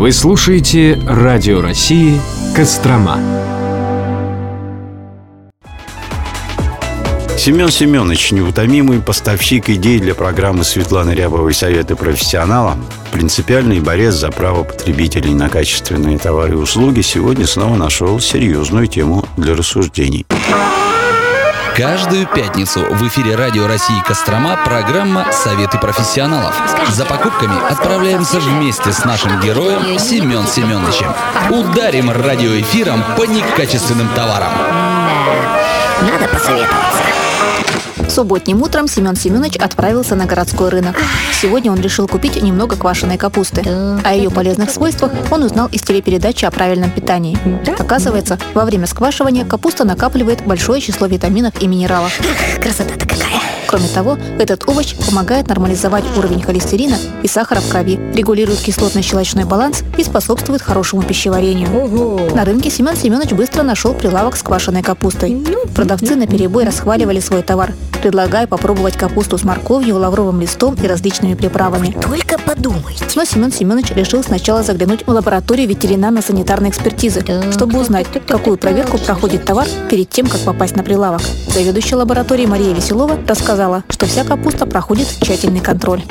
Вы слушаете Радио России «Кострома». Семен Семенович, неутомимый поставщик идей для программы Светланы Рябовой «Советы профессионалам», принципиальный борец за право потребителей на качественные товары и услуги, сегодня снова нашел серьезную тему для рассуждений. Каждую пятницу в эфире Радио России Кострома программа «Советы профессионалов». За покупками отправляемся вместе с нашим героем Семен Семеновичем. Ударим радиоэфиром по некачественным товарам. Надо посоветоваться. Субботним утром Семен Семенович отправился на городской рынок. Сегодня он решил купить немного квашеной капусты. О ее полезных свойствах он узнал из телепередачи о правильном питании. Оказывается, во время сквашивания капуста накапливает большое число витаминов и минералов. Красота-то какая! Кроме того, этот овощ помогает нормализовать уровень холестерина и сахара в крови, регулирует кислотно-щелочной баланс и способствует хорошему пищеварению. На рынке Семен Семенович быстро нашел прилавок с квашеной капустой. Продавцы наперебой расхваливали свой товар, предлагая попробовать капусту с морковью, лавровым листом и различными приправами. Только подумайте. Но Семен Семенович решил сначала заглянуть в лабораторию ветеринарно-санитарной экспертизы, чтобы узнать, какую проверку проходит товар перед тем, как попасть на прилавок. Заведующая лабораторией Мария Веселова рассказала, что вся капуста проходит тщательный контроль.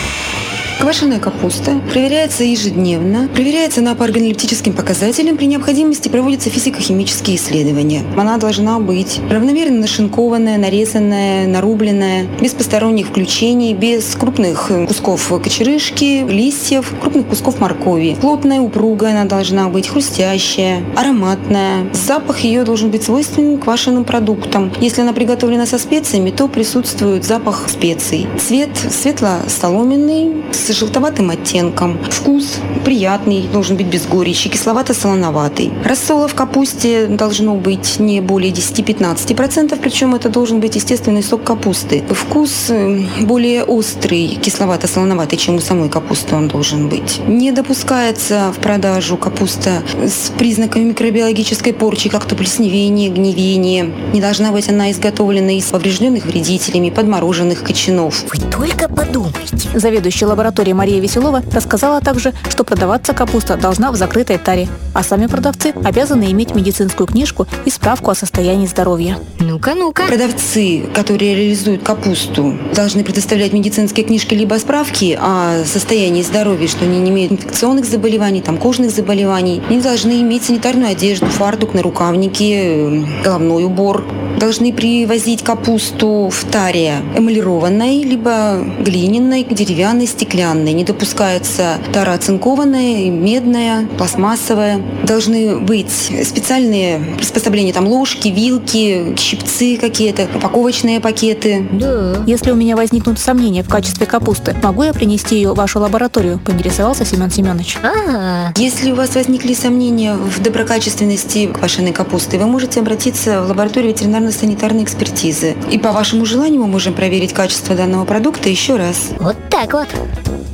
Квашеная капуста проверяется ежедневно, проверяется по органолептическим показателям, при необходимости проводятся физико-химические исследования. Она должна быть равномерно нашинкованная, нарезанная, нарубленная, без посторонних включений, без крупных кусков кочерышки, листьев, крупных кусков моркови. Плотная, упругая она должна быть, хрустящая, ароматная. Запах ее должен быть свойственным квашеным продуктам. Если она приготовлена со специями, то присутствует запах специй. Цвет светло-соломенный, с желтоватым оттенком. Вкус приятный, должен быть без горечи, кисловато-солоноватый. Рассола в капусте должно быть не более 10-15%, причем это должен быть естественный сок капусты. Вкус более острый, кисловато-солоноватый, чем у самой капусты он должен быть. Не допускается в продажу капуста с признаками микробиологической порчи, как то плесневение, гнивение. Не должна быть она изготовлена из поврежденных вредителями, подмороженных кочанов. Вы только подумайте. Заведующая лабораторией Мария Веселова рассказала также, что продаваться капуста должна в закрытой таре, а сами продавцы обязаны иметь медицинскую книжку и справку о состоянии здоровья. Ну-ка. Продавцы, которые реализуют капусту, должны предоставлять медицинские книжки либо справки о состоянии здоровья, что они не имеют инфекционных заболеваний, кожных заболеваний. Они должны иметь санитарную одежду, фартук, нарукавники, головной убор. Должны привозить капусту в таре эмалированной, либо глиняной, деревянной, стеклянной. Не допускается тара оцинкованная, медная, пластмассовая. Должны быть специальные приспособления, ложки, вилки, щипцы какие-то, упаковочные пакеты. Да. Если у меня возникнут сомнения в качестве капусты, могу я принести ее в вашу лабораторию? Поинтересовался Семен Семенович. Если у вас возникли сомнения в доброкачественности квашеной капусты, вы можете обратиться в лабораторию ветеринарно-санитарной экспертизы. И по вашему желанию мы можем проверить качество данного продукта еще раз. Вот так вот.